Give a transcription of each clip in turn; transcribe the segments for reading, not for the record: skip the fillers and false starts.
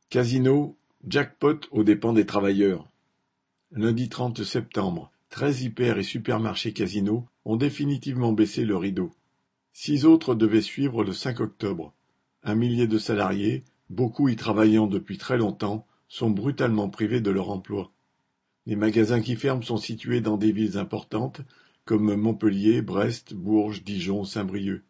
Casino, jackpot aux dépens des travailleurs. Lundi 30 septembre, 13 hyper et supermarchés Casino ont définitivement baissé le rideau. 6 autres devaient suivre le 5 octobre. 1 millier de salariés, beaucoup y travaillant depuis très longtemps, sont brutalement privés de leur emploi. Les magasins qui ferment sont situés dans des villes importantes comme Montpellier, Brest, Bourges, Dijon, Saint-Brieuc.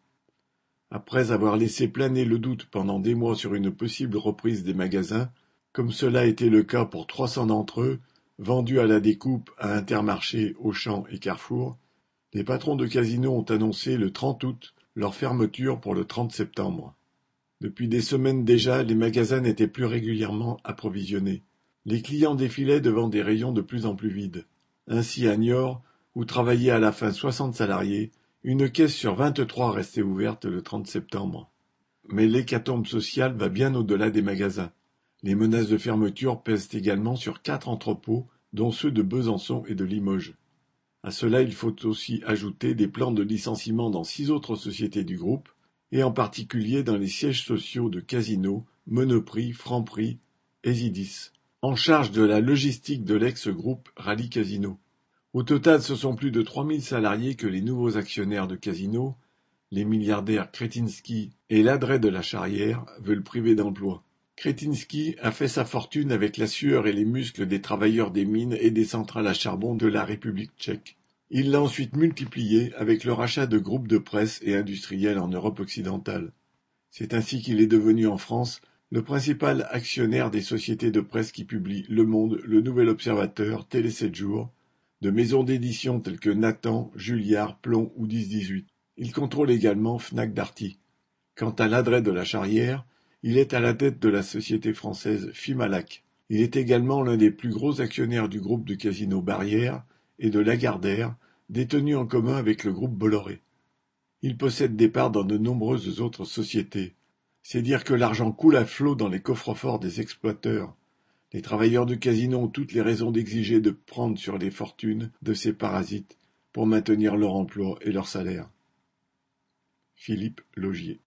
Après avoir laissé planer le doute pendant des mois sur une possible reprise des magasins, comme cela a été le cas pour 300 d'entre eux, vendus à la découpe à Intermarché, Auchan et Carrefour, les patrons de Casino ont annoncé le 30 août leur fermeture pour le 30 septembre. Depuis des semaines déjà, les magasins n'étaient plus régulièrement approvisionnés. Les clients défilaient devant des rayons de plus en plus vides. Ainsi à Niort, où travaillaient à la fin 60 salariés, une caisse sur 23 restait ouverte le 30 septembre. Mais l'hécatombe sociale va bien au-delà des magasins. Les menaces de fermeture pèsent également sur 4 entrepôts, dont ceux de Besançon et de Limoges. À cela, il faut aussi ajouter des plans de licenciement dans 6 autres sociétés du groupe, et en particulier dans les sièges sociaux de Casino, Monoprix, Franprix et Zidis, en charge de la logistique de l'ex-groupe Rallye Casino. Au total, ce sont plus de 3000 salariés que les nouveaux actionnaires de Casino, les milliardaires Kretinsky et Ladret de la Charrière, veulent priver d'emploi. Kretinsky a fait sa fortune avec la sueur et les muscles des travailleurs des mines et des centrales à charbon de la République tchèque. Il l'a ensuite multiplié avec le rachat de groupes de presse et industriels en Europe occidentale. C'est ainsi qu'il est devenu en France le principal actionnaire des sociétés de presse qui publient Le Monde, Le Nouvel Observateur, Télé 7 jours, de maisons d'édition telles que Nathan, Julliard, Plon ou 10-18. Il contrôle également Fnac Darty. Quant à Ladret de la Charrière, il est à la tête de la société française Fimalac. Il est également l'un des plus gros actionnaires du groupe de Casino Barrière et de Lagardère, détenu en commun avec le groupe Bolloré. Il possède des parts dans de nombreuses autres sociétés. C'est dire que l'argent coule à flot dans les coffres-forts des exploiteurs. Les travailleurs de Casino ont toutes les raisons d'exiger de prendre sur les fortunes de ces parasites pour maintenir leur emploi et leur salaire. Philippe Laugier.